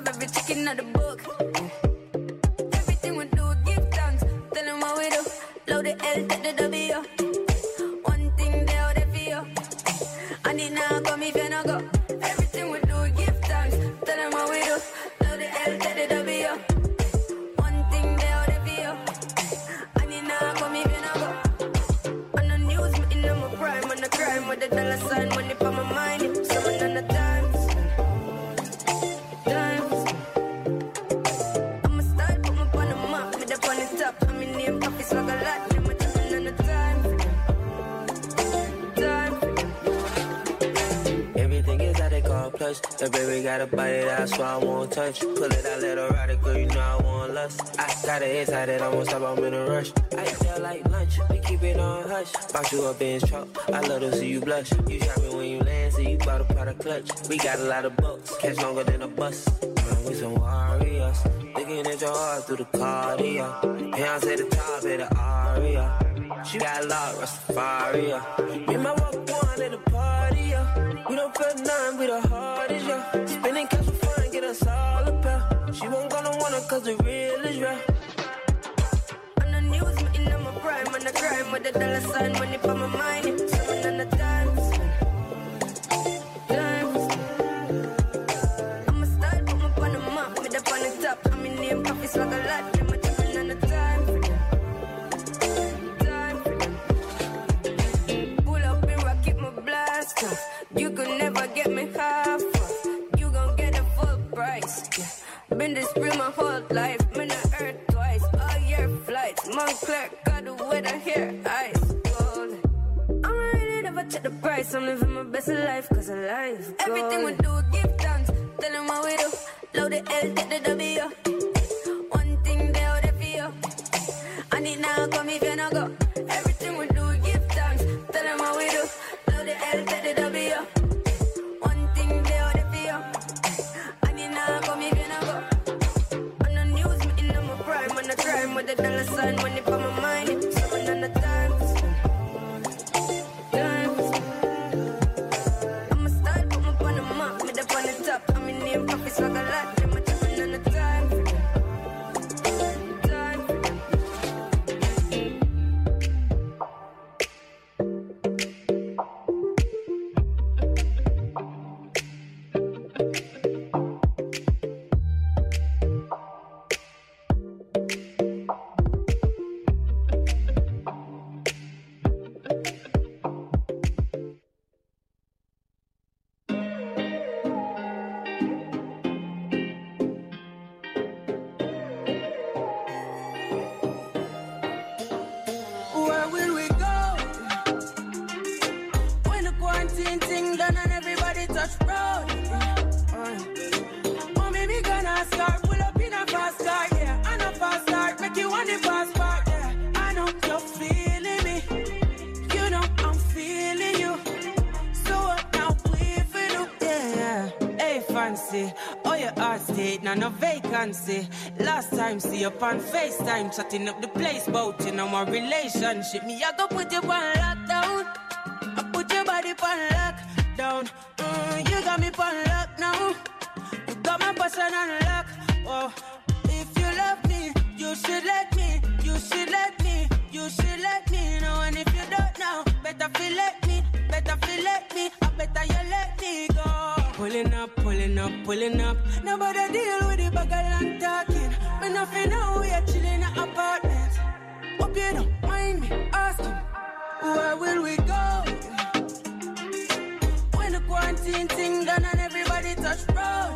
have every chicken in the book. Everything we do, give thanks. Tell them what we do. Load the L, take the W. One thing they out there for you. And it now come if you no go. Everything we do, give thanks. Tell them what we do. Load the L, take the W. One thing they out there for you. And it now come if you no go. On the news, me in my prime. On the crime with the dollar sign. Money for my mind. Someone on the times. I'ma start, put me on the map. Me up on the top. I'm in name, coffee swag a lot. Them a talking on the time. Everything is how they call plush. The baby got a body that's why I won't touch. Pull it out, let her ride it, girl, you know I want lust. I got it excited, I won't stop, I'm in a rush. I feel like lunch, we keep it on hush. Box you up in his truck, I love to see you blush. You shot me when you land, so you bought a product clutch. We got a lot of bucks, catch longer than a bus. We some warriors, looking at your heart through the cardio. Beyonce the top of the aria. She got a lot, Rastafaria. Me and my walk one at the party, yo. We don't feel nothing, we the hardest, yo. Spending cash for fun, get us all a pair. She won't gonna want it cause the real is real. On the news, me in my prime. On the crime with the dollar sign. Money for my mind. Someone on the times. I'ma start, put me on the map. Me up on the top. I'm in name, coffee swag a lot. Them a talking on the time. Pull up and rock, keep my blast off. You could never get me half off. You gon' get a full price. Yeah. Been this spring my whole life. Me not earth twice. All year flights. Montclair got the weather here. Ice cold. I'm really never check the price. I'm living my best life cause I life. Everything we do, give thanks. Tell them what we do. Load the L, take the W. One thing they out there for you. And it now come if you no go. Everything we do, give thanks. Tell them what we do. Load the L, take the W. One thing they out there for you. And it now come if you no go. On the news, me in my prime. On the crime with the dollar sign. Money for my mind. Someone on the times. I'ma start, put me on the map. Me up on the top. I'm in name, coffee swag a lot. Them a talking on the time. Where will we go? When the quarantine thing done and everybody touch road. Mommy, me gonna start, pull up in a fast car, yeah. And a fast start, make you want the fast part, yeah. I know you're feeling me. You know I'm feeling you. So what now we feel, yeah. Hey, fancy. Oh, your heart state, now no vacancy. Last time, see you on FaceTime, chatting up the place, bout you know my relationship. Me, I go put you on lockdown. I put your body on lockdown. You got me on lock now. You got my passion on lock. Oh, if you love me, you should let me. You should let me. You should let me know. And if you don't know, better feel let me. Better feel let me. I better you let me go. Pulling up, pulling up, pulling up. Nobody deal with the bag of long talking. Me nothing know we are chilling in an apartment. Hope you don't mind me asking, where will we go? When the quarantine thing done and everybody touch road.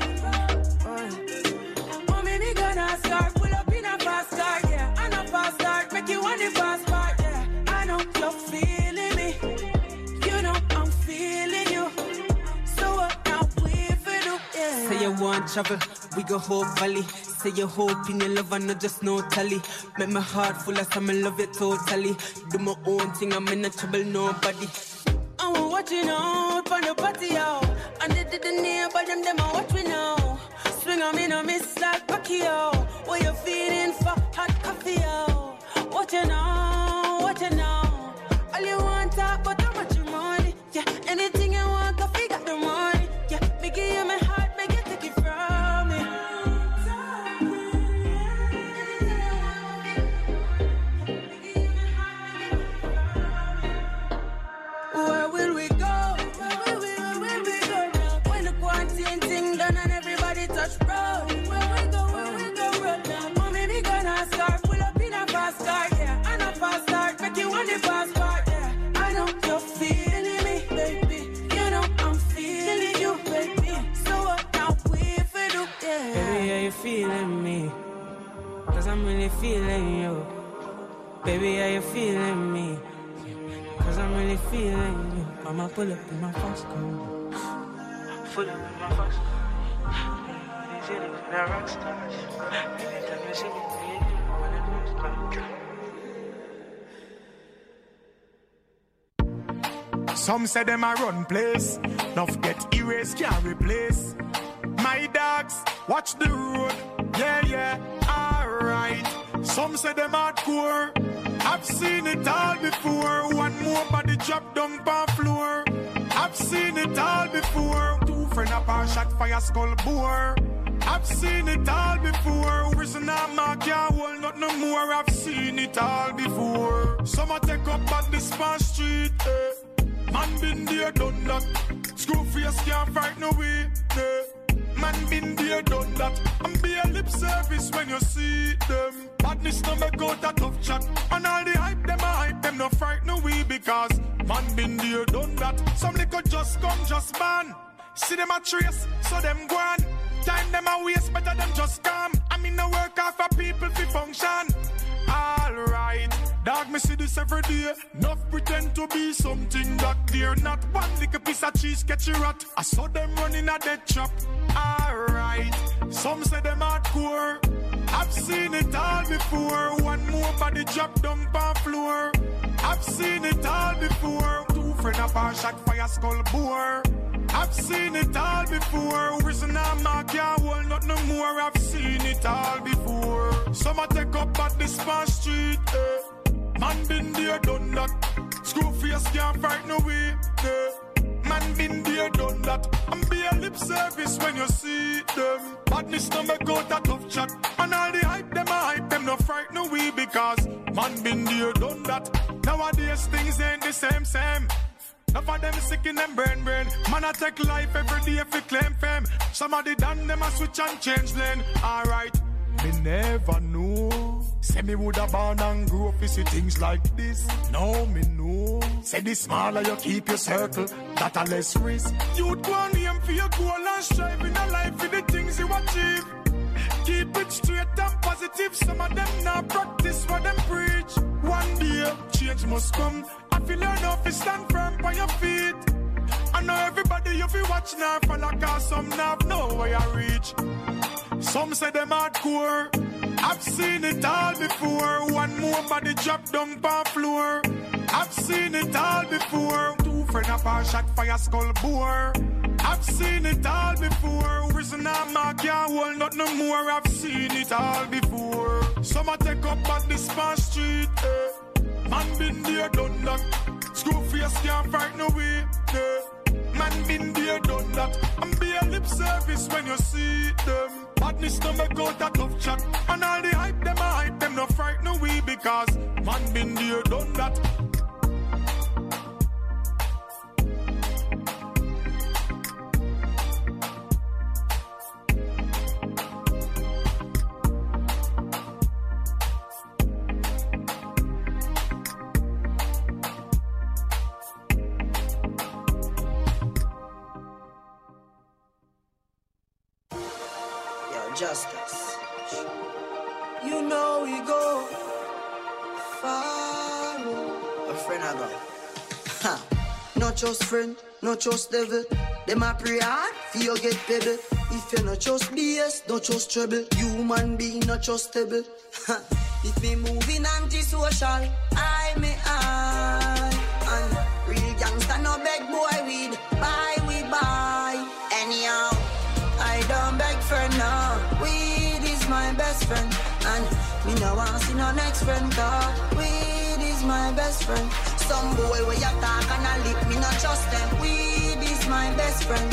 Mommy, me gonna start, pull up in a fast car, yeah. And a fast start, make you want the fast part, yeah. I know you're feeling me. You know I'm feeling you. So what now we feel do, yeah. Say you want travel, we go Hope Valley. Say you hope in your love and not just no tally. Make my heart full of some, I love you totally. Do my own thing, I'm in no trouble, nobody. I'm watching out for the party out. And they didn't hear about them I watch me now. Swing on me, no miss like Pacquiao. What you feeling for hot coffee out? What you know, what you know. All you want talk about how much you money. Yeah, anything you want, coffee got the money. Yeah, me give you my heart, make you take it from me. touch road. Where we go road now. Mommy, me gonna start. Pull up in a fast car, yeah. And a fast start, make you want the fast part, yeah. I know you're feeling me, baby. You know I'm feeling you, baby. So what now we for do, yeah. Baby, are you feeling me? Cause I'm really feeling you. Baby, are you feeling me? Cause I'm really feeling you. I'ma pull up in my fast car. Pull up in my fast car. These feelings, they're rock stars. Anytime you see me, I wanna lose my. Some say them a run place. Enough get erased, can't replace. My dogs, watch the road. Yeah, alright. Some say them hardcore. I've seen it all before. One more body drop down on floor. I've seen it all before. Two friend up a shot fire skull bore. I've seen it all before. Reason I'm a can't hold not no more. I've seen it all before. Some a take up at the span street. Man been there, done that. Screw face can't fight no way. Man been there, done that. And be a lip service when you see them. Badness no make out a tough chat. And all the hype, them a hype, them no fright no way. Because man been there, done that. Some little just come, just ban. See them a trace, so them go on. Time them a waste, better them just come. I mean no work out for people to function. Alright, dog, me see this every day. Enough pretend to be something that they're not. One little piece of cheese catch a rat. I saw them running a dead trap. Alright, some say them hardcore. I've seen it all before. One more body drop down on floor. I've seen it all before. Two friend up a shot fire skull bore. I've seen it all before. Reason I'm a can't hold not no more. I've seen it all before. Some a take up at the span street. Man been there, done that. Screw face can't fight no way. Man been there, done that. And be a lip service when you see them. Badness no make out a tough chat. And all the hype, them a hype, them no fright no way. Because man been there, done that. Nowadays things ain't the same. Enough of them sick in them brain. Man I take life every day if you claim fame. Somebody done them a switch and change lane. Alright, me never know. Say me woulda born and grow up to see things like this. No, me know. Say the smaller you keep your circle, that a less risk. You'd go and aim for your goal and strive in a life for the things you achieve. Keep it straight and positive. Some of them now practice what them preach. One day, change must come. I feel enough to stand firm by your feet. I know everybody you feel watch now for like some now know where you reach. Some say them hardcore. I've seen it all before. One more body drop down on floor. I've seen it all before. Two friend up a shot fire skull bore. I've seen it all before. Reason I'm a can't hold not no more. I've seen it all before. Some a take up at the span street. Man been there, done that. Screw face can't fight no way. Man been there, done that. And be a lip service when you see them. Badness no make out a tough chat. And all the hype, them a hype, them no fright no way. Because man been there, done that. Justice. You know we go far. A friend I got. Ha. Not just friend, not just devil. Them a pray hard, feel get pebble. If you not just BS, not just trouble. Human being not just stable. If me moving anti-social, I may I. And real gangster no beg boy weed. Buy we buy. Anyhow, I don't beg for now. Weed is my best friend. And me no want see no next friend. Cause weed is my best friend. Some boy where you talk and I lip, me not trust them. Weed is my best friend.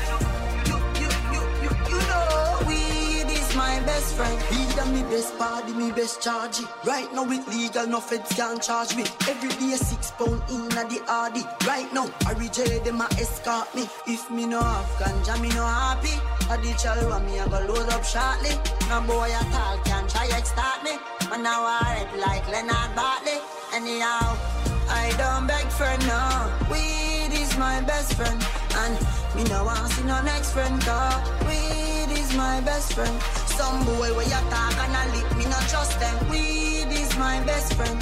You know, weed is my best friend. Weed and me best party, me best charge it. Right now it legal, no feds can't charge me. Every day 6 pound in a the RD. Right now, I reject them a escort me. If me no have ganja, me no happy. A digital one me I go load up shortly. No boy at all can try extort me. But now I rap like Leonard Bartley. Anyhow, I don't beg for no. Weed is my best friend. And me no want see no next friend. Cause weed is my best friend. Some boy where you talk and I lick me not trust them. Weed is my best friend.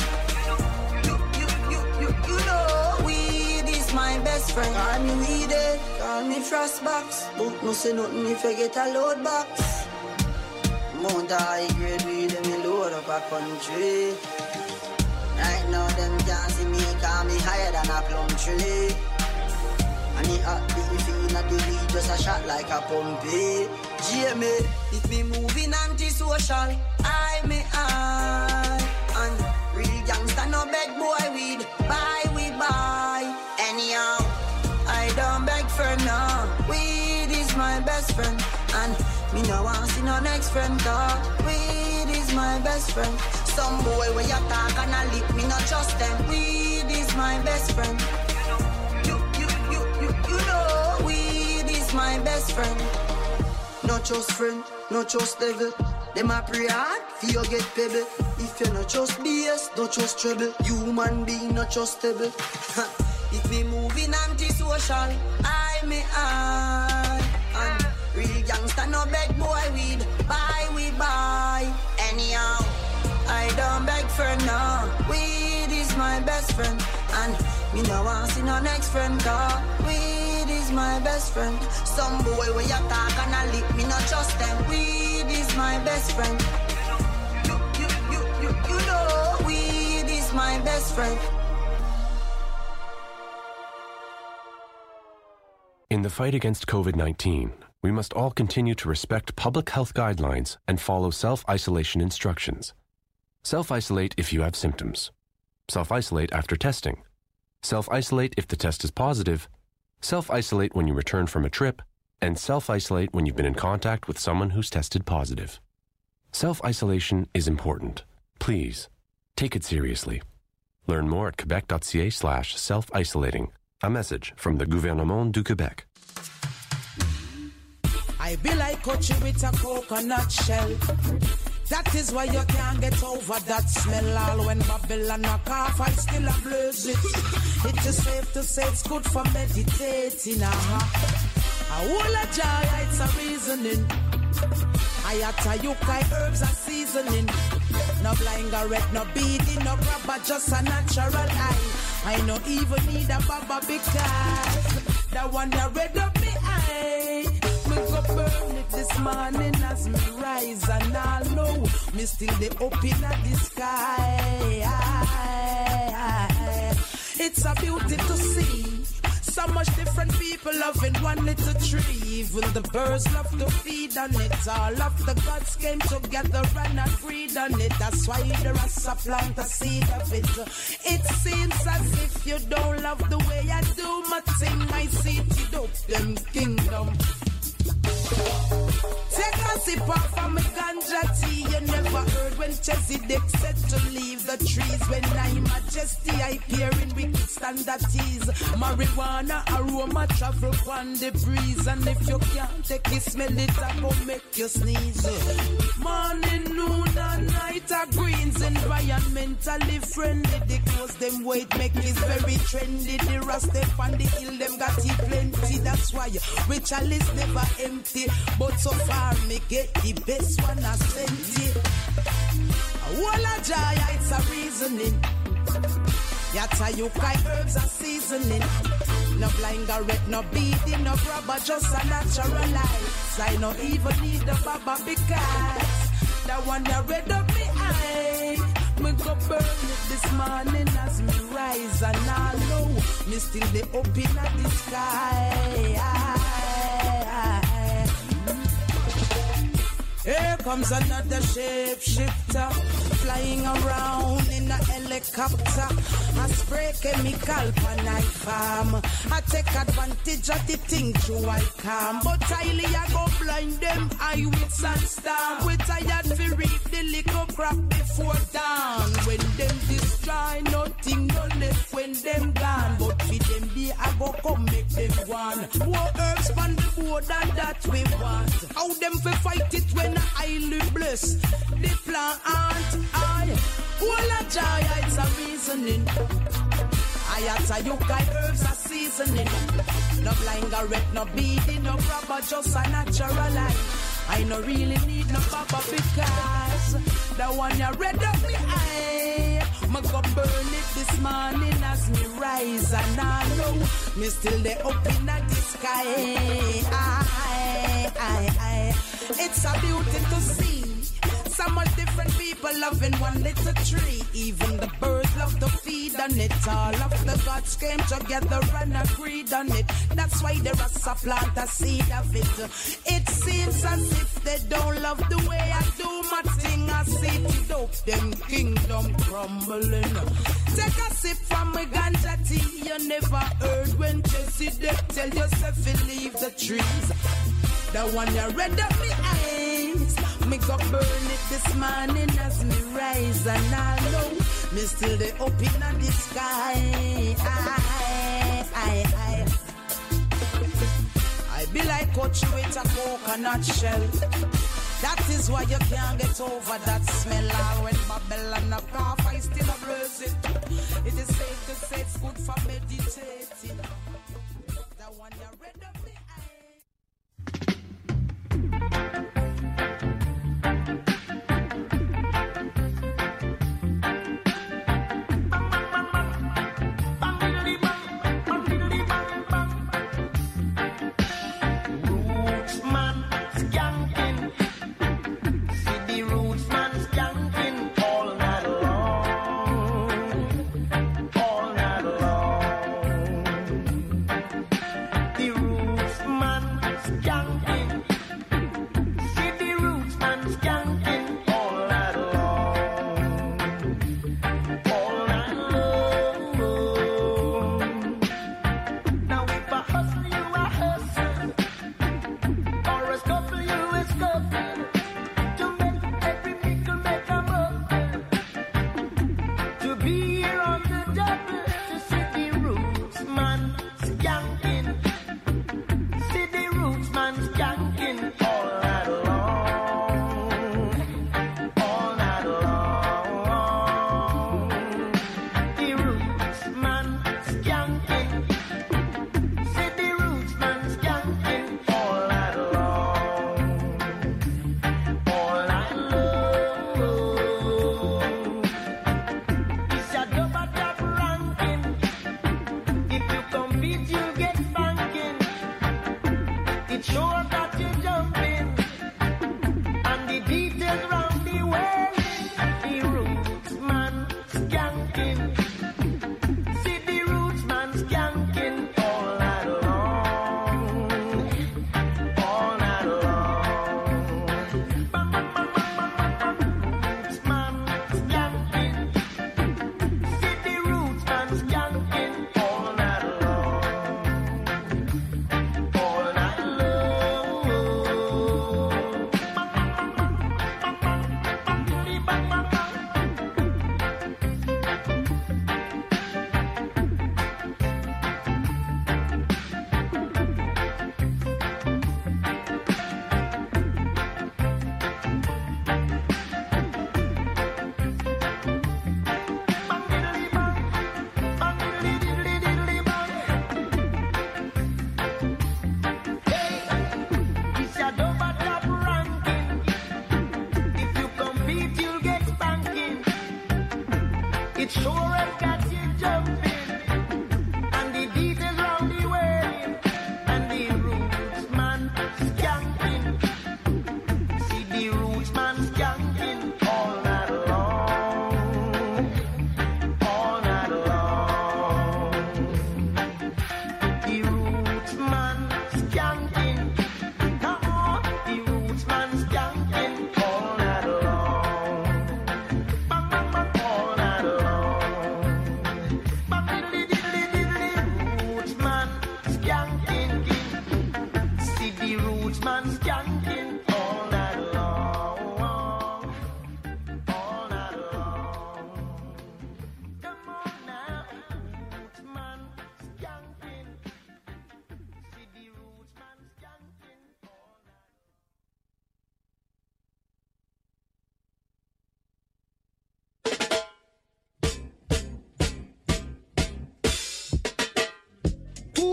You know weed is my best friend. Call me weeded, call me frostbox. But no say nothing if you get a load box. Mount high grade weed and me load up a country. Right now them can't see me cause me higher than a plum tree. And it hot if you in a the weed just a shot like a pumpy. Jamie, if me moving anti-social, I me high. And real gangsta no beg boy weed. Buy we buy. Anyhow, I don't beg for no. Weed is my best friend. And me no want see no next friend. Cause weed is my best friend. Some boy where you talk and I lick me not trust them. Weed is my best friend. You know weed is my best friend. No trust friend, no trust devil. Them a pray hard, fear get pebble. If you no trust BS, don't trust trouble. Human being not trustable. If me moving anti-social, I me I. And real gangsta no beg boy weed. Buy we buy. Anyhow, I don't beg for no. Weed is my best friend. And me no want see no next friend. Cause weed is my best friend. Some boy where you talk and I lick me not trust them. Weed is my best friend. You know weed is my best friend. In the fight against COVID-19, we must all continue to respect public health guidelines and follow self-isolation instructions. Self-isolate if you have symptoms. Self-isolate after testing. Self-isolate if the test is positive. Self-isolate when you return from a trip. And self-isolate when you've been in contact with someone who's tested positive. Self-isolation is important. Please, take it seriously. Learn more at quebec.ca/self-isolating. A message from the Gouvernement du Québec. I be like coaching with a coconut shell. That is why you can't get over that smell. All when Babylon knock off, I still a blaze it. It is safe to say it's good for meditating. A whole of joy, it's a reasoning. Ayata yukai herbs are seasoning. No blind red, no beading, no rubber, just a natural eye. I no even need a baba because the one that read up me eye. Me go burn it this morning as me rise and I know me still the up in the sky. It's a beauty to see. So much different people loving one little tree. Even the birds love to feed on it. All of the gods came together and agreed on it. That's why the Rasta plant a seed of it. It seems as if you don't love the way I do my thing. I see it up them kingdom. Take a sip off of my ganja tea. You never heard when Chesedek said to leave the trees. When I majesty I peer in wicked standards. Marijuana aroma travel on the breeze. And if you can't take it, smell it, I go make you sneeze. Morning, noon and night are greens. Environmentally friendly. The clothes them weight make it very trendy. The Rasta on the hill them got it plenty. That's why ritual is never empty. But so far me get the best one I sent it. Wall of joy, it's a reasoning. Yata yukai herbs are seasoning. No blind red, no beading, no rubber, just a natural life. I no even need the baba because the one that read up me eye. Me go burn it this morning as me rise and I know me still the up in the sky. Here comes another shapeshifter, flying around in a helicopter. I spray chemical pan I farm. I take advantage of the thing through I calm. But highly I go blind them eye with sandstorm. We tired to reap the little crop before dawn. When them destroy nothing no left when them gone. But for them be I go so come make them one. More herbs on the board than that we want. How them fi fight it when I live bless? The plant I all a joy, it's a reasoning. I you guys herbs are seasoning. No blind garret, no beading, no rubber, just a natural life. I no really need no papa because the one you read up me eye. Me go burn it this morning as me rise and I know me still there up in the sky. It's a beauty to see. Some are different people loving one little tree. Even the birds love to feed on it. All of the gods came together and agreed on it. That's why the Rasta plant a seed of it. It seems as if they don't love the way I do my thing. I see it up, them kingdom crumbling. Take a sip from my ganja tea. You never heard when Jesse they tell yourself to leave the trees. The one you read up me eyes. Me go burn it this morning as me rise. And I know me still the up in the sky. I be like coach with a coconut shell. That is why you can't get over that smell. Or when Babylon a cough, I still a blessing. It is safe to say it's good for meditating. The one you read up me.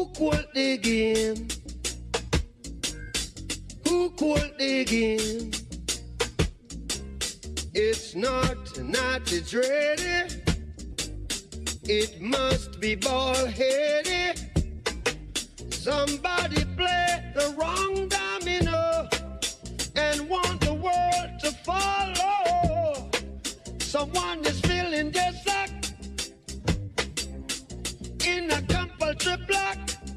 called the game? Who called the game? It's not it's ready. It must be ball-headed. Somebody play the wrong domino and want the world to follow. Someone is feeling just like in a compulsory block.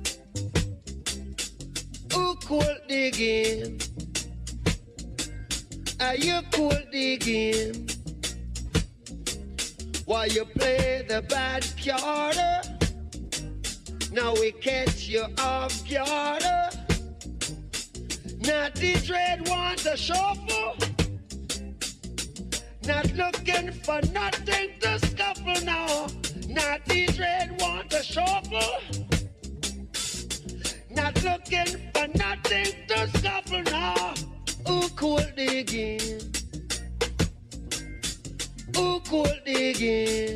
Who called the game? Are you called the game? While you play the bad card, now we catch you off guard. Natty Dread wants a shuffle, not looking for nothing to scuffle now. Natty Dread wants a shuffle, not looking for nothing to scuffle now. Who called the game? Who called the game?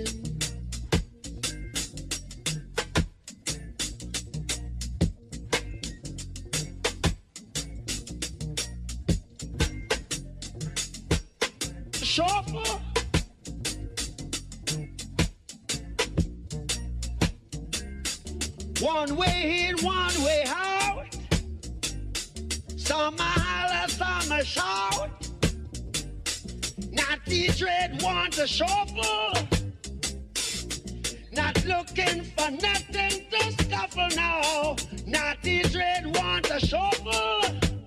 Shuffle. One way in, one way out. Some a holler, some a shout. Natty Dread want a shuffle, not looking for nothing to scuffle now. Natty Dread want a shuffle,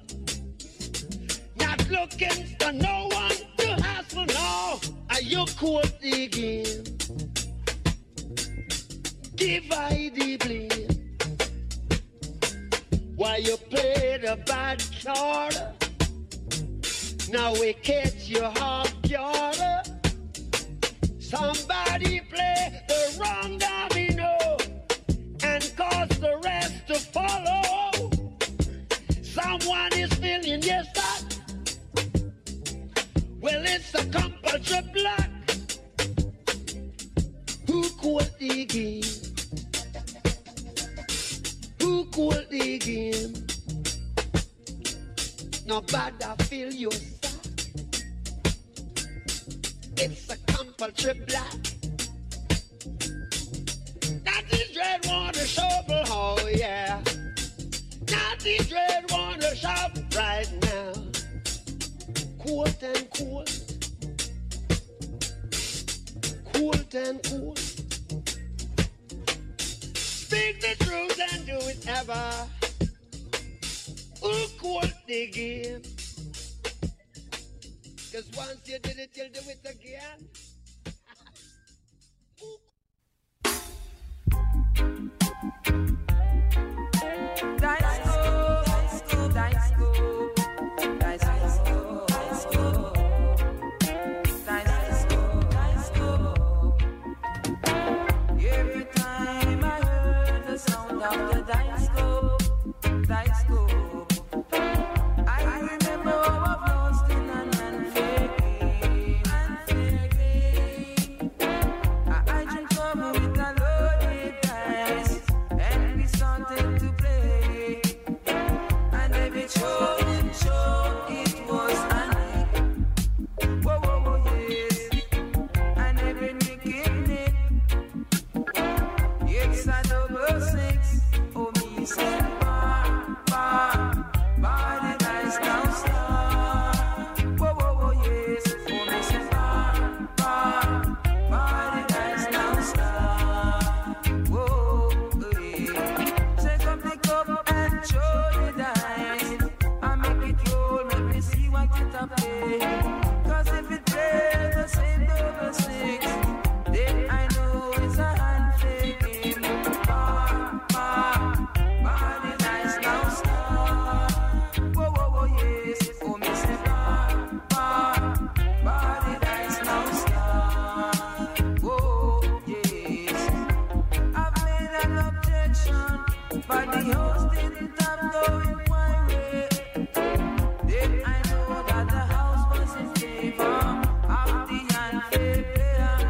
not looking for no one to hassle now. Are you caught the game? Divide the blame. While you play the bad card, now we catch you half guard. Somebody play the wrong domino and cause the rest to follow. Someone is feeling yes that. Well, it's a compulsory block. Who called the game? Who called the game? Nobody feel your side. It's a compulsory block. Natty Dread want a shovel, oh yeah. Natty Dread want a shop right now. Cold and cold. Cold and cold. Speak the truth and do it ever. Who called the game? Cause once you did it, you'll do it again. Every time I heard the sound of the dice go, I remember all of lost in an unfair game. I dreamt of me with a loaded dice, and we started to play. And every show it was an egg. Whoa, whoa, whoa, yes. And every nick in it, it's a double six. Oh, me say bar, the dice now start. Whoa, whoa, whoa, yes. Oh, me say bar, the dice now start. Whoa, yeah. Take up the cup and show the dice. I make it roll, let me see what it a play. Cause if it plays the same double six, then I know it's a handful game. Bar, the dice now start. Whoa, whoa, whoa, yes. Oh, me say bar, the dice now start. Whoa, yes. I've made an objection, but the host didn't have no inquiry. Then I know that the house was in favor of the unfair player.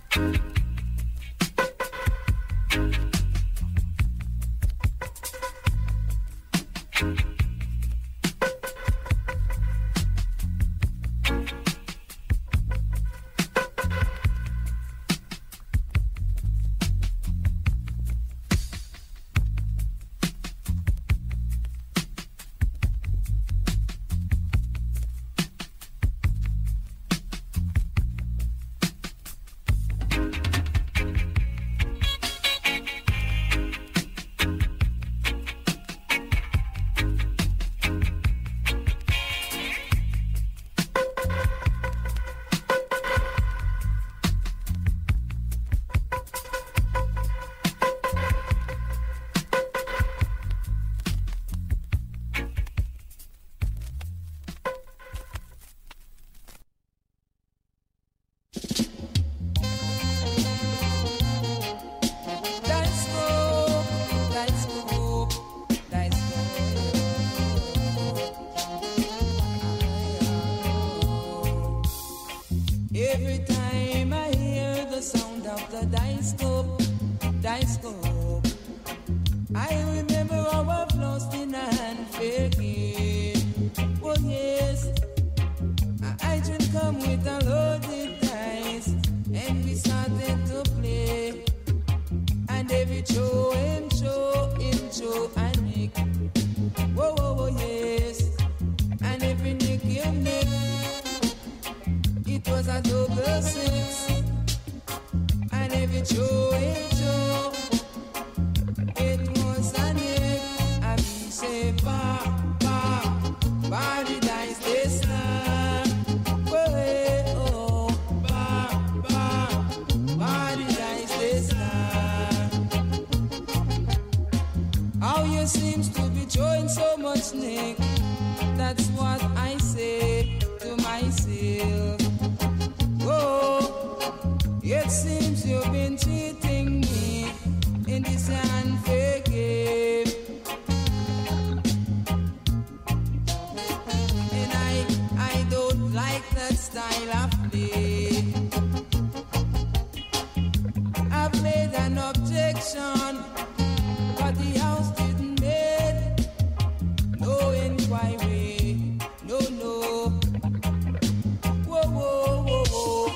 Every time I hear the sound of the dice scope, I remember how I've lost in a unfair game. Oh yes, I just come with a loaded dice, and we started to play. And every show, and nick. Whoa, whoa, whoa, yes. And every nick, it was a double six. And every show, it was a nick. And we say, body dice this time. Oh, body dice this time. How you seems to be showing so much nick. That's what I say to myself. Oh, it seems you've been cheating me in this unfair game. And I don't like that style of play. I've made an objection, but the house didn't make no inquiry. No. Whoa, whoa, whoa, whoa.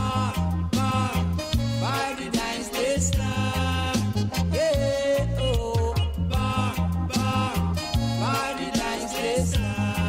Body dice this time. Yeah, oh. Body dice this time.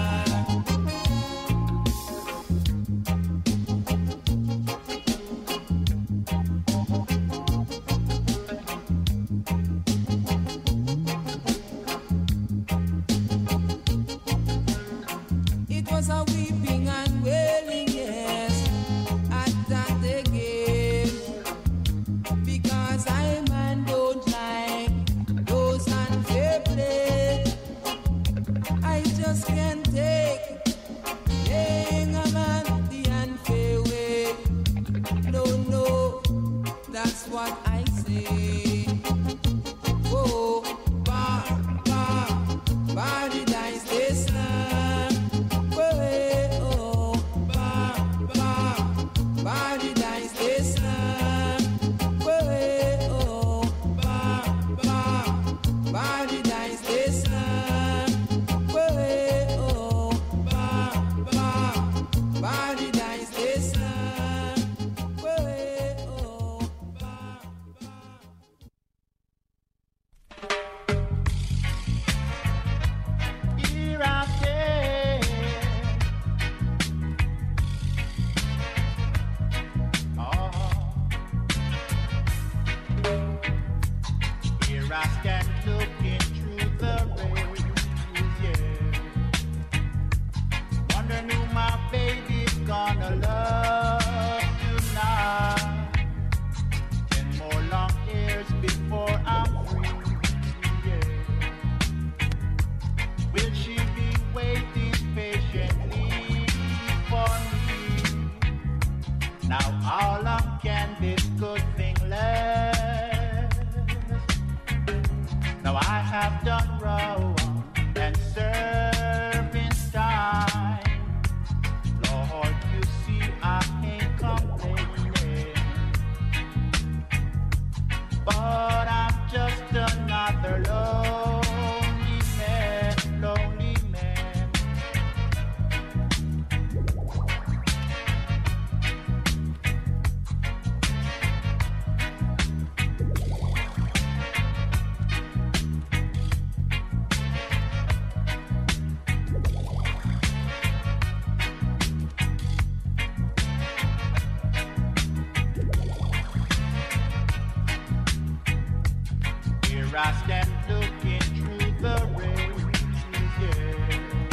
It was a weeping and wailing, yes, at that again. Because I man don't like those unfair play. I just can't take playing a man the unfair way. No, that's what I say. Oh, body dice this time. Oh, body dice this time. Oh, body dice this time. Oh, body dice this time. Here I stand. Here I stand looking through the rain, yeah. Wondering who my baby's gonna love tonight. 10 more long years before I'm free, yeah. Will she be waiting patiently for me? Now how long can this good thing last? Here I stand looking through the rain, yeah.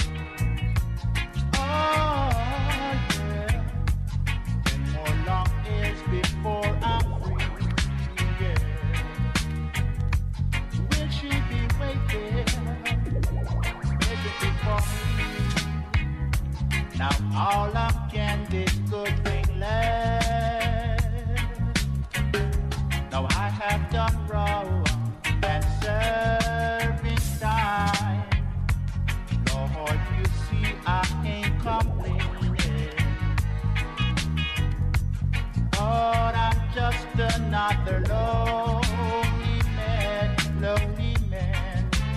Oh, yeah. 10 more long years before I'm free, yeah. Will she be waiting for me? Now all I'm candid, good thing left. Now I have done wrong and serving time. Lord, you see I ain't complaining. Lord, I'm just another lonely man, lonely man.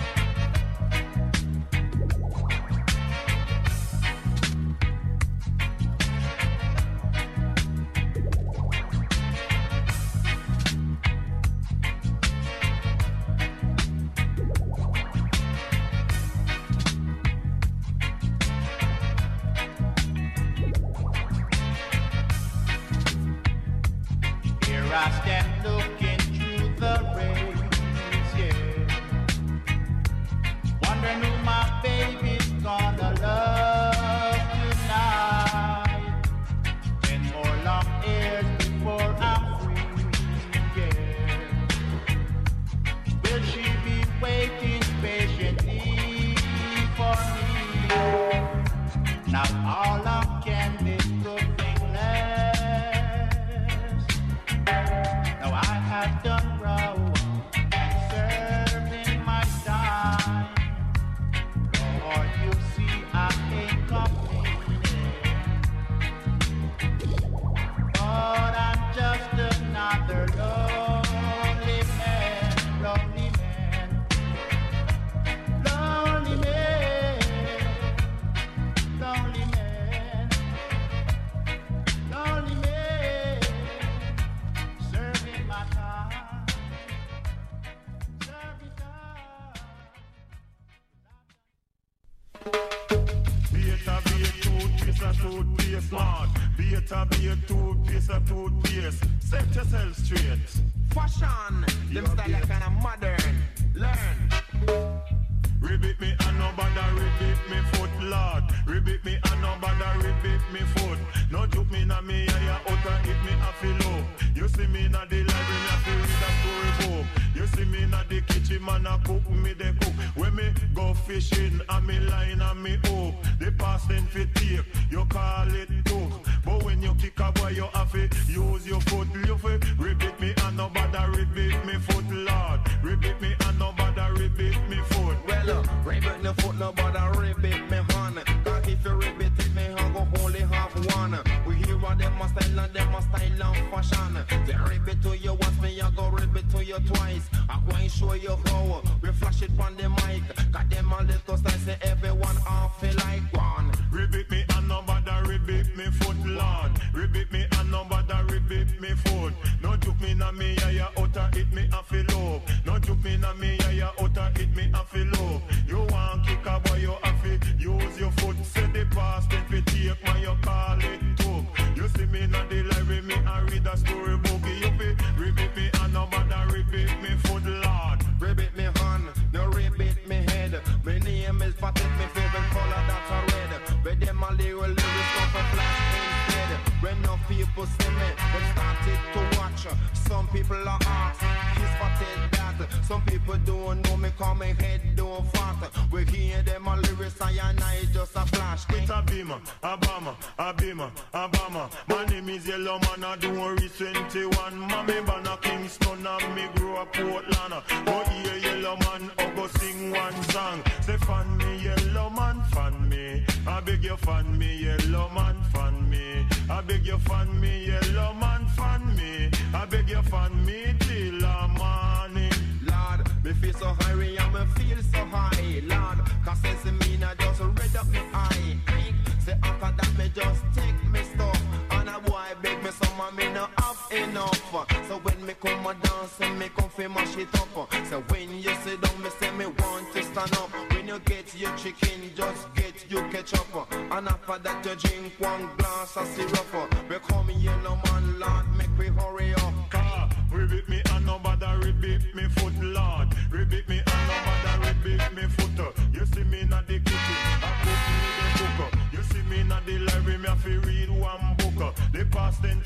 I stand looking through the rays, yeah. Wondering who my baby's gonna love tonight. 10 more long years before I'm free, yeah. Will she be waiting patiently for me? Now all I can is good thing left. Now I have done wrong and served in my time. Lord, you see I ain't complaining. But I'm just another lonely man, lonely man, lonely man, lonely man, lonely man. Toothpaste, man. Better be a toothpaste, a toothpaste. Set yourself straight. Fashion, them style like kind of modern. Learn. Ribbit me and no bother ribbit me foot, Lord. Ribbit me and no bother ribbit me foot. No joke me na me eye out and hit me a low. You see me na the library, me a fi read a story book. You see me na the kitchen, man a cook me the cook. When me go fishing and me line and me hook, the past then fi take, you call it took. But when you kick a boy, you have to use your foot. You fi ribbit me and no bother ribbit me foot, Lord. Ribbit me and no bother ribbit me foot. Well, ribbit the foot, no bother ribbit me hand. Cause if you ribbit it, me hand go only half one. We hear what them a style and them a style and fashion. They ribbit to you once, me I go ribbit to you twice. I go and show you how we flash it on the mic. Got them a little style, say everyone off feel like one. Ribbit me and no bother ribbit me foot, Lord. Ribbit me and no bother ribbit me foot. No took me na me eye out and hit me a feel low. No took me na me eye out and hit me a feel low. You want kick a boy, you have to use your foot. Say the past if you take my you call it took. You see me na the library, me I read a story book. You be ribbit me and no bother ribbit me foot, Lord. Ribbit me hand, no ribbit me head. My name is Patrick, my favorite color that's a red. But them a little lyrics come for flash instead. When no people see me, they started to watch. Some people are asked, he's spotted that. Some people don't know me, cause my head don't fat. We hear them a lyrics and I just a flash. It's a beamer, a bomber, a beamer, a bomber. My name is Yellow Man, I don't reach 21. Mommy born a Kingston and me grow up Portland. Go hear Yellow Man, or go sing one song. Say fan me, Yellow Man, fan me. I beg you fan me, Yellow Man, fan me. I beg you fan me, Yellow Man, fan me. I beg you fan me till the morning. Lord, me feel so hungry and me feel so high, Lord. Cause sense me na just red up me eye. Say after that me just take me stuff. And a boy beg me some and me no have enough. So when me come a dance and me come fi mash it up. So when you sit down me say me want to stand up. When you get your chicken just get you ketchup. And after that you drink one glass of syrup. We come Yellow Man, Lord, make we hurry up. Ribbit me and no bother ribbit me foot, Lord.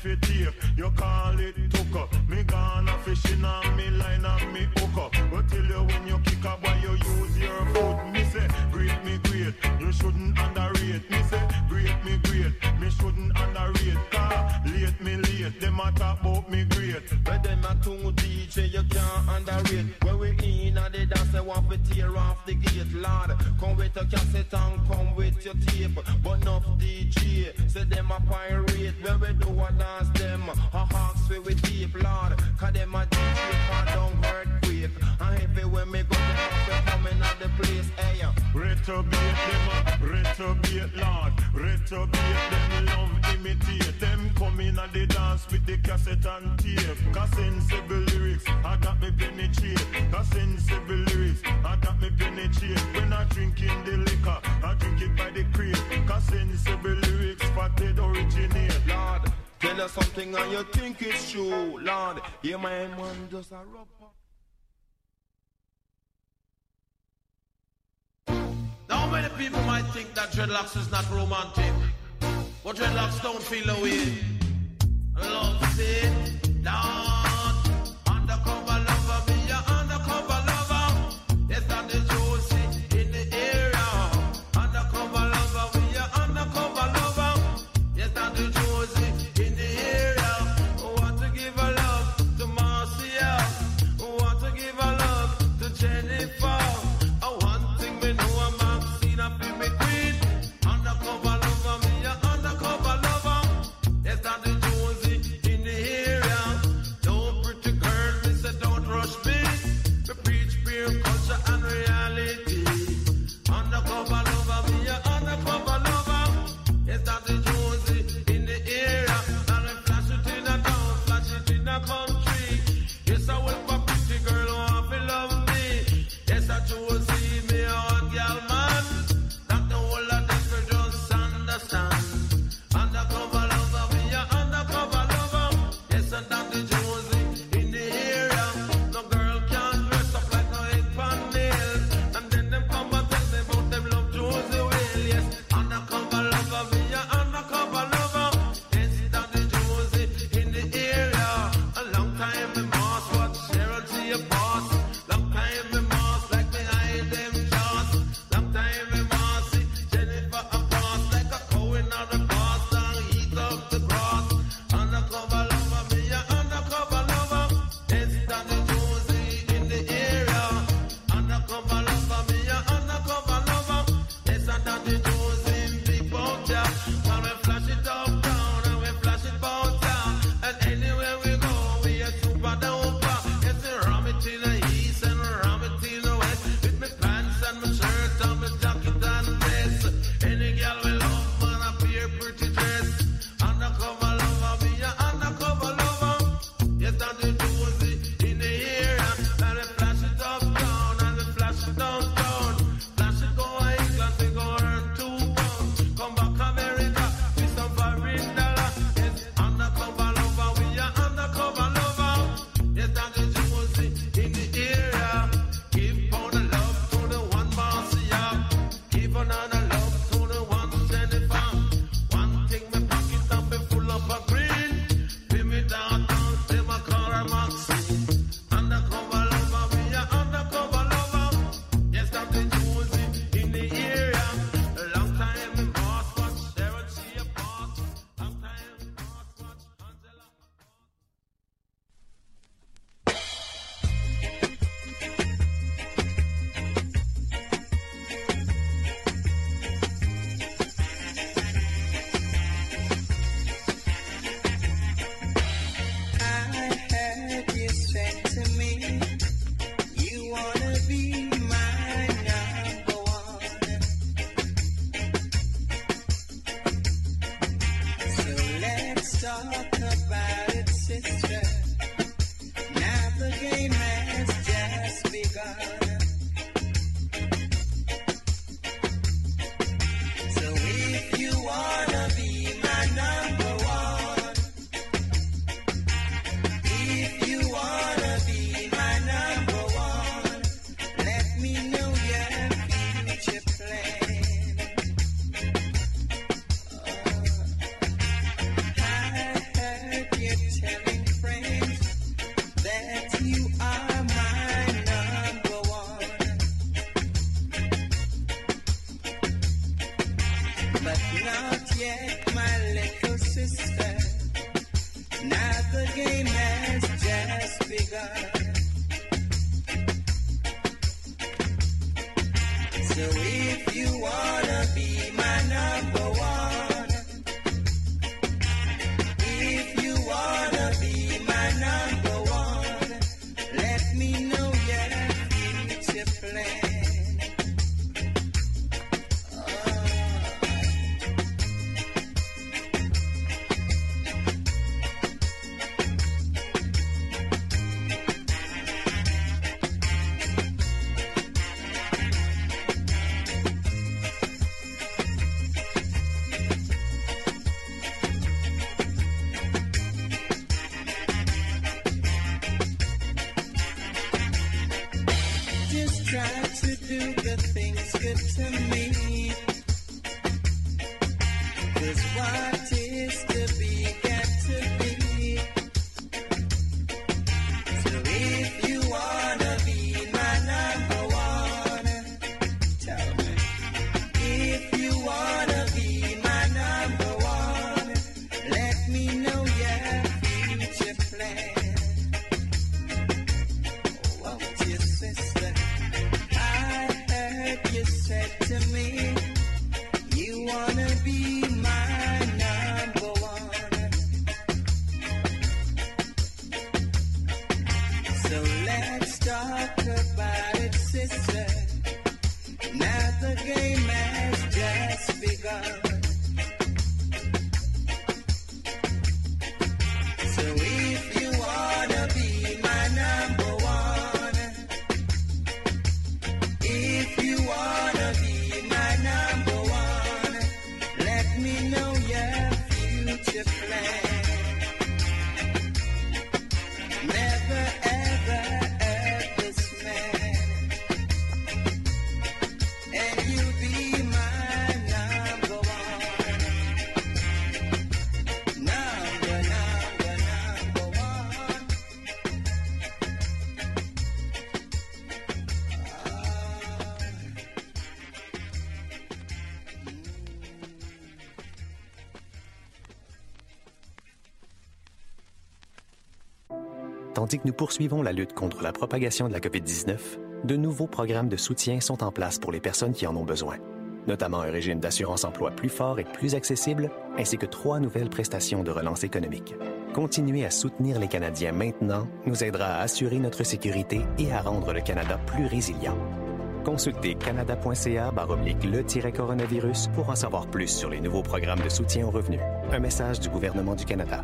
fi take. You call it tucker. Me gonna fishing on me line and me hooker. But tell you when you kick up why you use your foot. Me say, great me great. You shouldn't underrate. Me say, great me great. Me shouldn't underrate. Car late me late. Them a talk about me great. But them a two DJ you can't underrate. When we in and they dance, they want to tear off the gate. Lord, come with a cassette and come with your tape. But enough DJ, say them a pirate. When we do a dance, them a hawks we deep, Lord. Cause them a DJ for down earthquake. And heavy when me go them up, we coming out the place, hey. Retrobate them up, retrobate, Lord. Retrobate them, love imitate. Them come in and they dance with the cassette and tape. Cause sensible lyrics, I got me penetrate. Cause sensible lyrics, I got me penetrate. When I drink in the liquor, I drink it by the crate. Cause sensible lyrics, fatted originate. Lord, tell us something and you think it's true, Lord. Yeah, my man just a rub up. Now many people might think that dreadlocks is not romantic, but dreadlocks don't feel away. Love it, Lord. Undercover lover, be your undercover lover. Yes, that is Josie in the area. Undercover lover, be your undercover lover. Yes, that is Josie in the area. Want to give a love to Marcia. Want to give a love to Jennifer. One thing we know I'm Maxine, be me queen. Undercover lover, me your undercover lover. Yes, that is Josie in the area. Don't pretty girl, me say don't rush me. We preach pure culture and reality. Undercover lover, me your undercover lover. Yes, that is Josie in the area. Now we flash it in a town, flash it in a country. Yes, I will for pretty girl who want to love me. Yes, I Josie, me a one girl man. Not the whole of them we just understand. Undercover lover, me a undercover lover. Yes, and that is Josie in the area. No girl can't dress up like no egg pan nails. And then them come and tell me about them love Josie well. Yes, undercover lover, me a undercover lover. Yes, that is Josie in the area. A long time me must watch Cheryl to your boss. Long time me must like me hide them jaws. Long time me must see Jennifer across like a cow in the grass and eat up the grass. Undercover lover, me a undercover game has just begun. So if you wanna be my number one, if you wanna be my number one, let me know your future plan. Just try to do the things good to me. 'Cause what is to be got to be. So if you wanna be my number one, tell me. If you wanna be my number one, let me know your future plan. Won't you, sister? I heard you said to me, you wanna be my number one. So let's talk about it, sister. Now the game has just begun. So if you wanna be my number one, if you wanna be my number one, let me know your future plan. Never ever this man, and you'll be my number one. Number one. Tandis que nous poursuivons la lutte contre la propagation de la COVID-19, de nouveaux programmes de soutien sont en place pour les personnes qui en ont besoin, notamment un régime d'assurance-emploi plus fort et plus accessible, ainsi que 3 nouvelles prestations de relance économique. Continuer à soutenir les Canadiens maintenant nous aidera à assurer notre sécurité et à rendre le Canada plus résilient. Consultez canada.ca/le-coronavirus pour en savoir plus sur les nouveaux programmes de soutien aux revenus. Un message du gouvernement du Canada.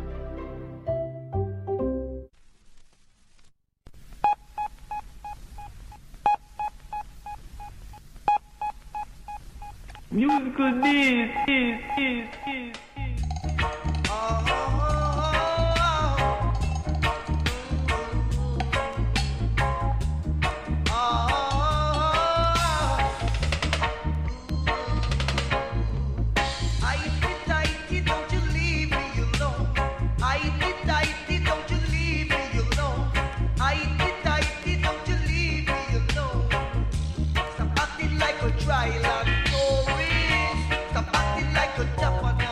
Musical needs. Stop acting like a Japanese.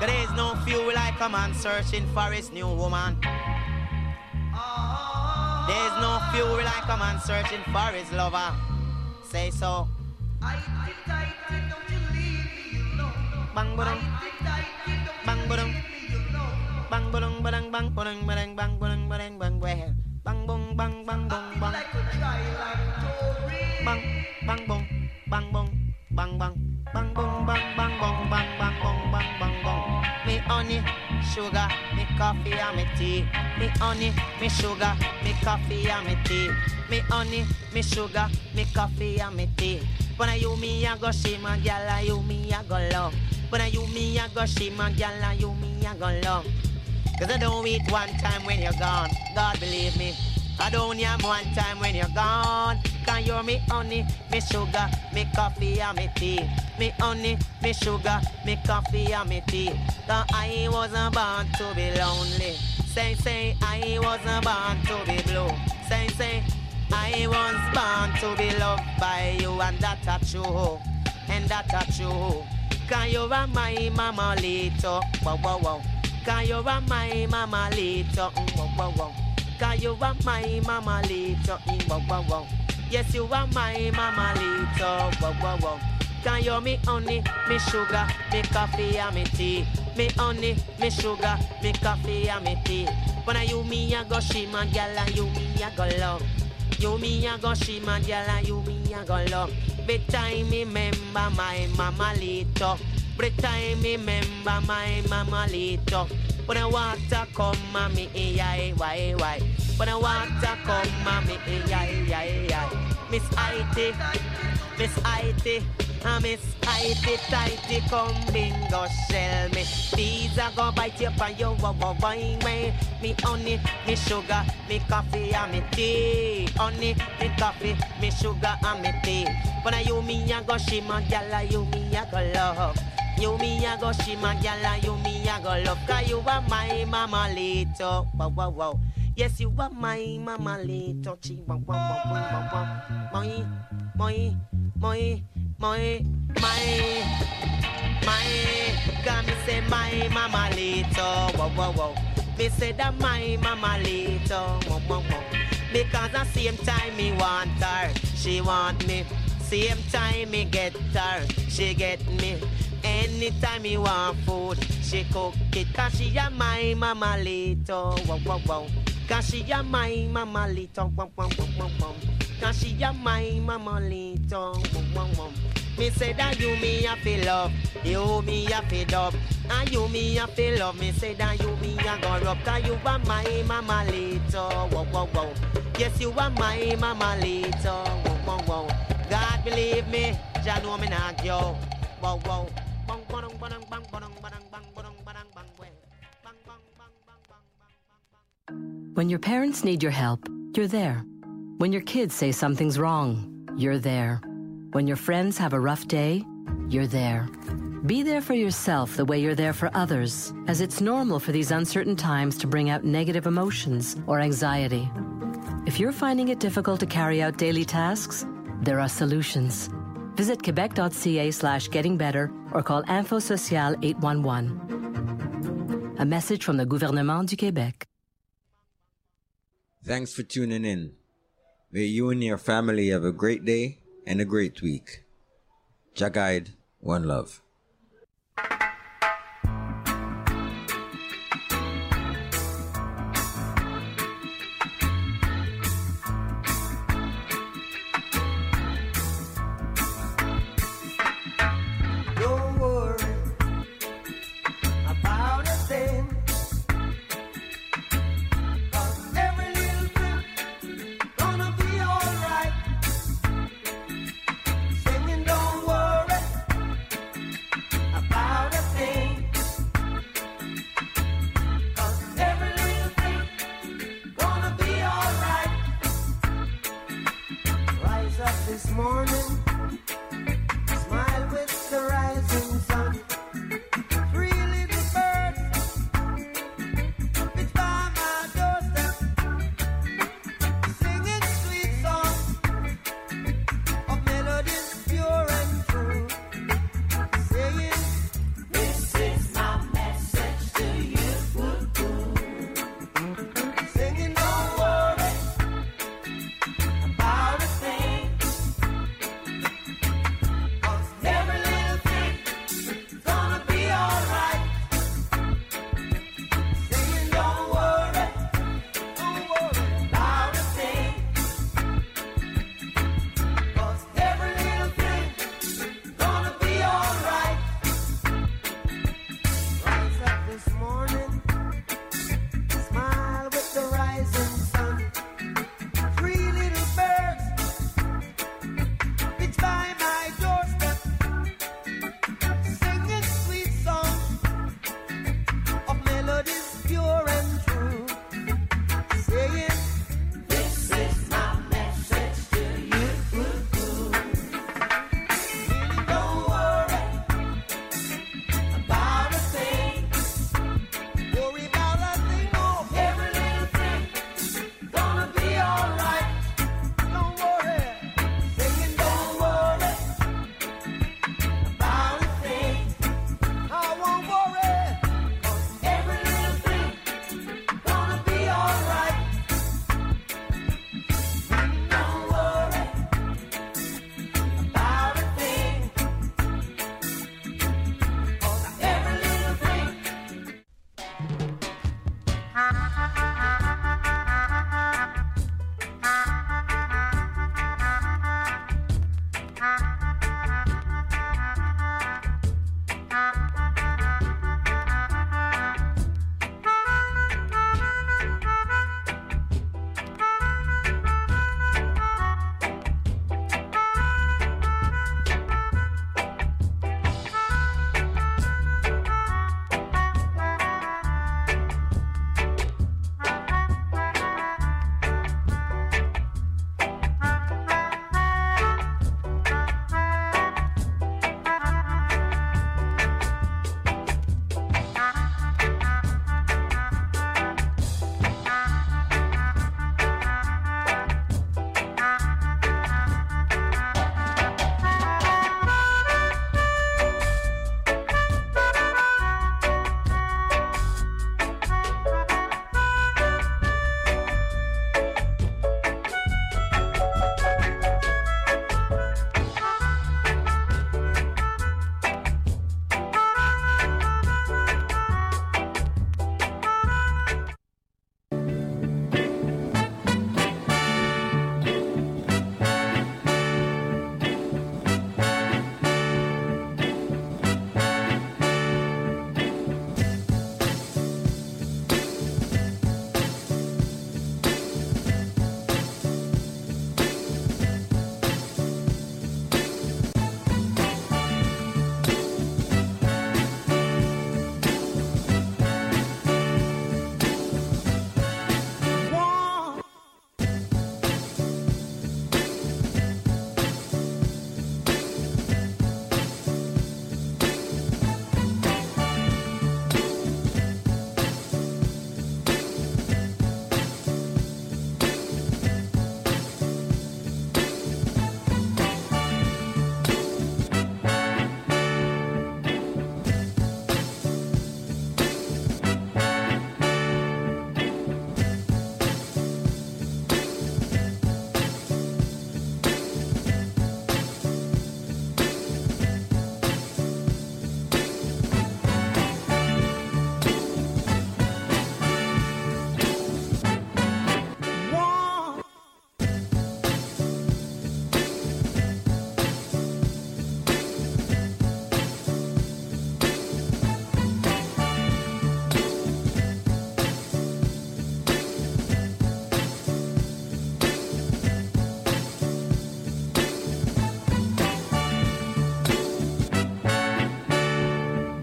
There is no fuel like a man searching for his new woman. There is no fuel like a man searching for his lover. Say so. Bang budum, bang budum, bang budum, bang bang budum, bang bang budum, bang bang bang bang bong bang bang bong bang bang bang bong bang bong bang bang bang bong bang bang bong bang bang bong bang bang bong. Me honey, sugar, me coffee and me tea. Me honey, me sugar, me coffee and me tea. Me honey, me sugar, me coffee and me tea. When you me I go shima, gyal, you me I go love. When you me I go shima, gyal, you me I go love. Cause I don't eat one time when you're gone. God believe me, I don't yam one time when you're gone. Can you me honey, me sugar, me coffee and me tea. Me honey, me sugar, me coffee and me tea. Cause I wasn't born to be lonely. Say, I wasn't born to be blue. Say, I was born to be loved by you, and that's a true, and that's a true. Cause you are my mama little, wow, wow, wow. Cause you are my mama little, wow, wow, wow. Cause you are my mama little, wow, wow, wow. Yes, you are my mama little, wow, wow, wow. Cause you me honey, me sugar, me coffee and me tea. Me honey, me sugar, me coffee and me tea. When I you me I go shima, gyal, and you me I go love. You me a go shima, gyal, and you me a go love. Every time me remember my mama little. Every time me remember my mama little. When the water come, mommy, why? When the water come, mommy, Miss Ity, Miss Ity. Miss Ity tighty come bingo shell me. These are go bite you by your wine way. Me honey, me sugar, me coffee and me tea. Honey, me coffee, me sugar and me tea. When I you me a go shima, gyal, you me a go love. You me a go shima, gyal, you me a go love. Cause you are my mama little, wow, wow, wow. Yes, you are my mama little, chi, wow, wow, wow, wow, wow. My, God, me say my mama little, wow, wow, wow. Me say that my mama little, wow, wow, wow. Because at same time me want her, she want me. Same time me get her, she get me. Anytime me want food, she cook it. Cause she a my mama little, wow, wow, wow. Cause she a my mama little, wow, wow, wow, wow, wow. Cause she a my mama little, wow, wow, wow. Me say that you me a feel love, you me a feel dub, and you me a feel love. Me say that you me a go rub. Cause you are my mama little, wow, wow, wow. Yes, you are my mama little, wow, wow, wow. God believe me, Jah know me not yo, wow, wow. Bang bang bang bang bang bang bang bang bang bang bang bang. When your parents need your help, you're there. When your kids say something's wrong, you're there. When your friends have a rough day, you're there. Be there for yourself the way you're there for others, as it's normal for these uncertain times to bring out negative emotions or anxiety. If you're finding it difficult to carry out daily tasks, there are solutions. Visit quebec.ca/gettingbetter or call Info Social 811. A message from the Gouvernement du Québec. Thanks for tuning in. May you and your family have a great day and a great week. Jah guide, one love.